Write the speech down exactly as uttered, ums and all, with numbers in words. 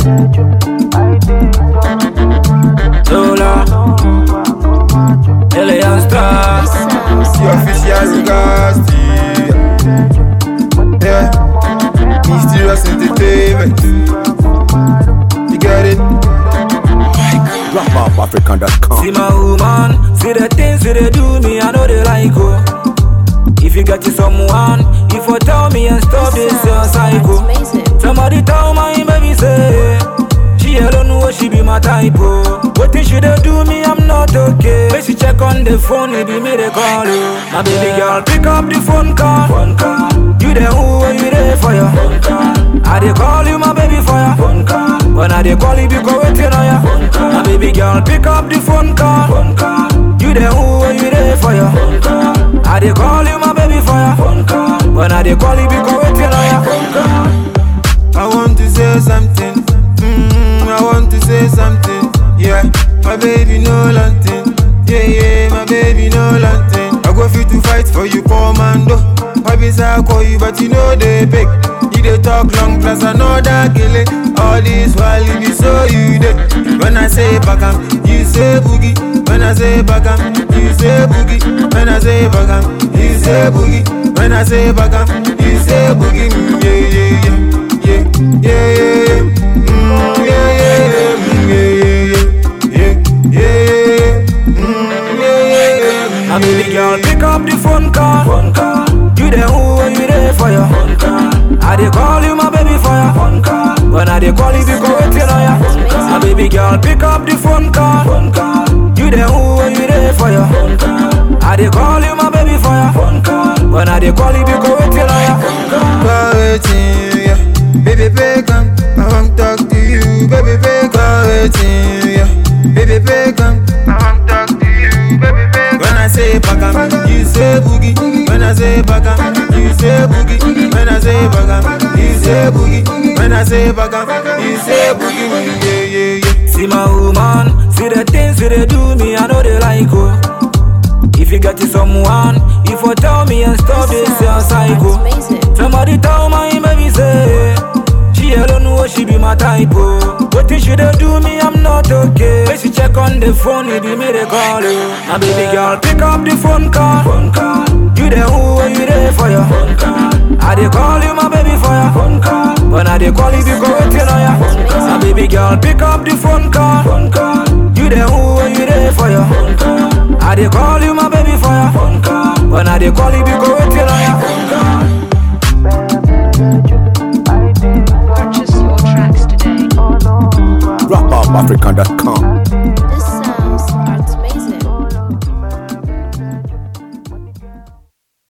Lola, Alien Stars, The official Gasti. Yeah, Mysterious Entertainment. You get it? Drop off African dot com. see my woman, see the things that they do me, I know they like oh. If you get to someone, if you tell me and stop this your cycle. Somebody tell my baby say, she alone know she be my type oh. What thing she they do me, I'm not okay. When she check on the phone, it be me they call you. My baby girl, pick up the phone call. Phone call. You there who are you there for ya? Phone call. I dey call you my baby for ya. Phone call. When I dey call you, you go waiting on ya. Phone call. My baby girl, pick up the phone call. Phone call. You there who are you there for ya? Phone call. I dey call you my baby for ya. Phone call. When I dey call you, you go waiting on ya. Phone call. I want to say something. Mm, I want to say something. Yeah, my baby no lantin. Yeah, yeah, my baby no lantin. I go fit to fight for you, commando. Hobbies I call you, but you know they big. You they talk long plus another killer. All this while you be so you dead. When I say bagam, you say boogie. When I say bagam, you say boogie. When I say bagam, you say boogie. When I say bagam, you say boogie. Mm, yeah, yeah, yeah, yeah, yeah, yeah, yeah. Mm, yeah, yeah, yeah, mm, yeah, yeah, yeah, yeah, yeah, mm, yeah, yeah, yeah. My baby girl, pick up the phone call. Phone call. You there who are you there for ya? Phone call. I dey call you my baby for ya. Phone call. When I dey call you, you go waiting on ya. My baby girl, pick up the phone call. Phone call. You there who are you there for ya? Phone call. I dey call you my baby for ya. Phone call. When I dey call you, you go waiting on ya. Phone call. Go waiting, yeah. Baby, baby, come. I want to talk to you, baby, baby. Go waiting, yeah. Baby, baby, come. I want to talk to you, baby, baby. When I say bagam, you say boogie. When I say bagam, you say boogie. When I say bagam, you say boogie. When I say bagam, you say boogie. Yeah, yeah, yeah. See my woman, see the things that they do me, I know they like oh. If you get to someone, if you tell me and stop this your cycle. Somebody tell my baby say, she alone know she be my type oh. What thing she they do me, I'm not okay. When she check on the phone, it be me they call you. My baby girl, pick up the phone call. Phone call. You there who are you there for ya? Phone call. I dey call you my baby for ya. Phone call. When I dey call you, you go waiting on ya. My baby girl, pick up the phone call. Phone call. You there who are you there for ya? Phone call. I dey call you my baby for ya. Phone call. When I dey call you, you go waiting on ya. Phone call. Purchase your tracks today. Drop off African dot com.